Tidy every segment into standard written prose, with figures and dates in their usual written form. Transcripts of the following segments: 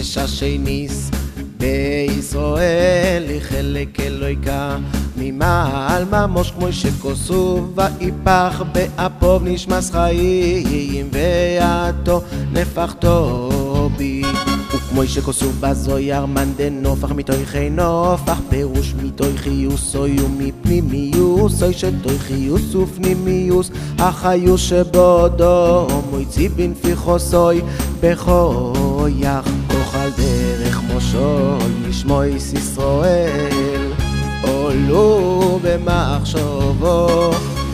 השניס בישראל היא חלק אלוהיקה ממעל ממש כמו שכוסו ואיפך באפוב נשמס חיים ואתו נפחתו בי וכמו שכוסו בזויר מנדן נופח מתויכי נופח פירוש מתויכיוס אוי ומפנימיוס אוי שתויכיוס ופנימיוס החיוס שבודו מויצי בנפיחוס אוי בכויח כוחל דרך מושול נשמויס ישראל עולו במחשבו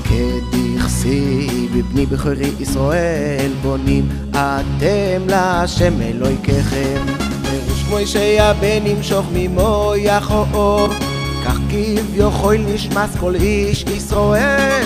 כדכסי בבני בכורי ישראל בונים אתם להשם אלוהיכם פירוש מוישה בן ימשוך ממויח אור כך כביכול נשמס כל איש ישראל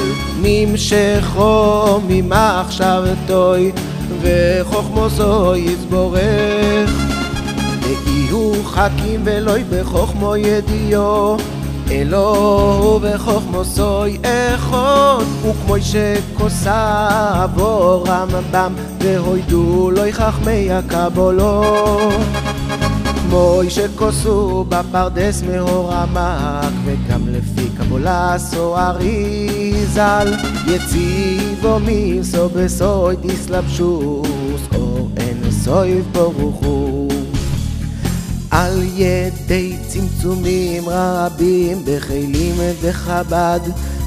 נמשכו ממחשבתוי וחוכמוסו יצבורך ויהיו חכים ולוי בחוכמו ידיעו אלוהו וחוכמוסוי אחד וכמו שכוסה בו רמב"ם והוידו לוי חכמי הקבלות כמו שכוסו בפרדס מאור עמק וגם לפי קבולה סוהרי ז"ל יציבו מיסו בסוי תסלבשוס אור אין סוי ברוך הוא על ידי צמצומים רבים בחילים וחב"ד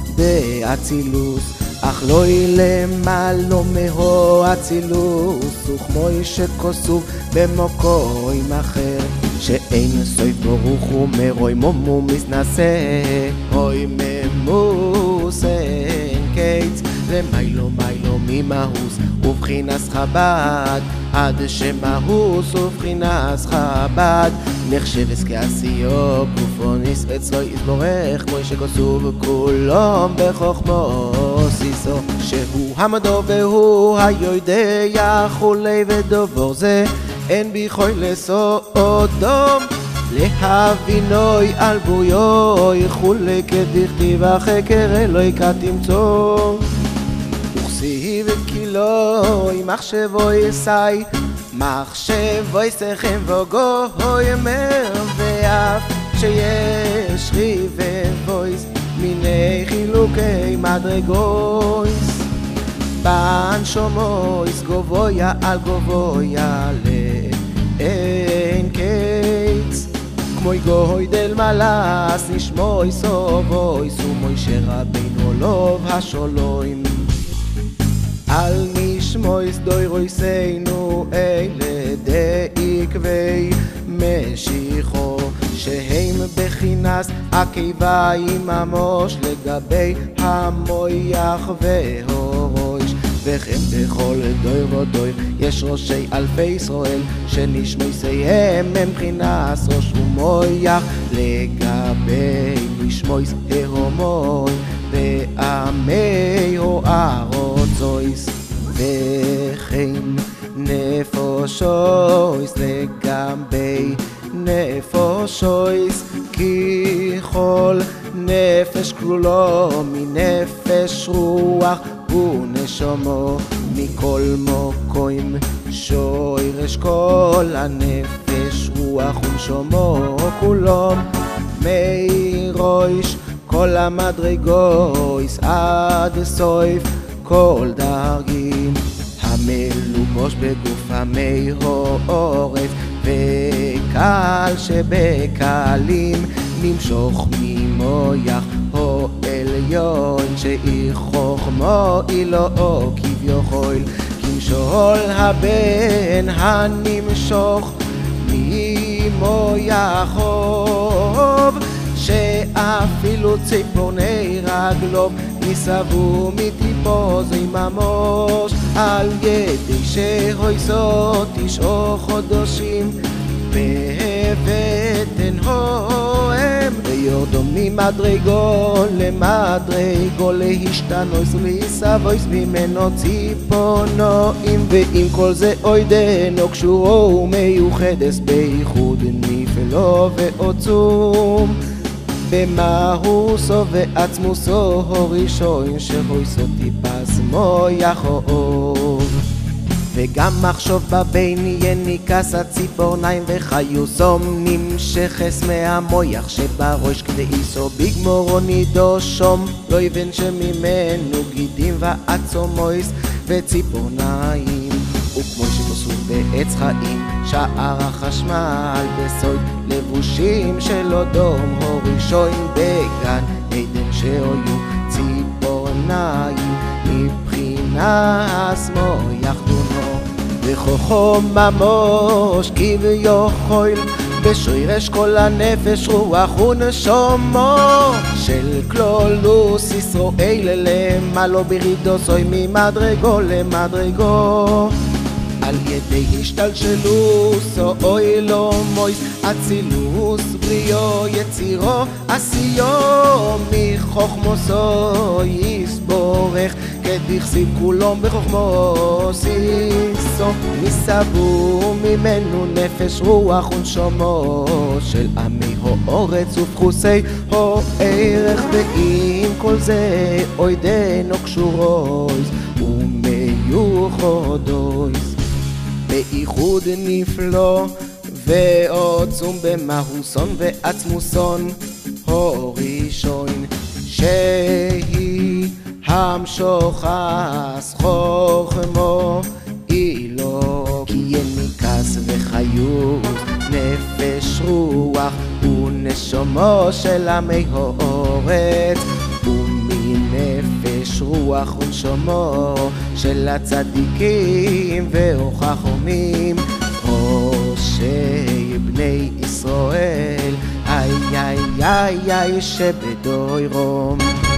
באצילוס אך לא ילמלו מהו אצילוס וכמו שכוסו במוקוים אחר שאין סוי ברוך הוא מרוי מומו מסנסה אוי ממוס אין קיץ למיילו מיילו ממהוס ובחינס חב"ד עד שמהוס ובחינס חב"ד נחשבס כעשיו גופוניס אצלו יסבורך כמו שכוסו וכולם בחוכמו סיסו שהוא המדו והוא היודע כולי ודובור זה אין ביכוי לסודום להבינוי על בויוי כולי כדכתיב החקר אלוהיקה תמצוא וכסיב וכילוי מחשבו יסי מחשבו יסכם וגוי אמר ואף שיש ריב ובויס מיני חילוקי מדרגויס בן שומויס גבויה על גבויה לאין קיץ כמו גוי דל מלאס נשמוי סובויס ומוישה רבינו לוב השולוים על נשמויס דוירויסנו אלה דעקבי משיחו שהם בחינס עקיבה ממש לגבי המויח והורויש וכן בכל דויר ודויר יש ראשי אלפי ישראל שנשמויסיהם הם בחינס ראש ומויח לגבי נשמויס ההומוי ועמי הארצויס וכן נפשויס לגבי נפשויס כי כל נפש כלולו מנפש רוח ונשמו מכל מוקוים שוירש כל הנפש רוח ונשמו כולם מי ראש כל המדרגויס עד סויף כל דרגים המלובוש בגוף המי העורף וקל שבקלים נמשוך ממויח הו עליון שאי חוכמו אילו כביכול כמשול הבן הנמשוך ממויח חוב שאפילו ציפורני רגלו ניסבו מטיפו זי ממש על ידי שהויסו 9 חודשים בבטן הוהם ויורדו ממדרגו למדרגו להשתנויס ולהיסבויס ממנו ציפורנועים ועם כל זה אוידנו קשורו ומיוחדס בייחוד נפלו ועוצום במהוסו ועצמוסו הראשון שהויסו טיפס מויח אוב וגם מחשוב בבין יניקס הציפורניים וחיוסום נמשכס מהמויח שבראש כדי איסו בגמורו נידו שום לא יבן שממנו גידים ועצומויס וציפורניים וכמו שתוסו בעץ חיים שער החשמל בסוד לבושים של אודום הורישוין בגן עדן שהיו ציפורניים מבחינה מויח דונו וכוחו ממוש כביכול בשוירש כל הנפש רוח ונשומו של כלולוס ישראל למעלו ברידוסוי ממדרגו למדרגו על ידי השתלשלוס אוי לא מויס אצילוס בריאו יצירו עשיו מחוכמוסו יסבורך כדכסיב כולום בחוכמו סיסו מסבו ממנו נפש רוח ונשומו של עמי האורץ ופחוסי הערך ועם כל זה אוידנו קשורויס ומיוחדויס באיחוד נפלא ועוצום במהוסון ועצמוסון הורישוין שהיא המשוחס חוכמו אילו כי יניקס וחיוס נפש רוח ונשומו של עמי האורץ ומנפש רוח ונשומו של הצדיקים והחכמים ראשי בני ישראל איי איי איי איי שבדוי רום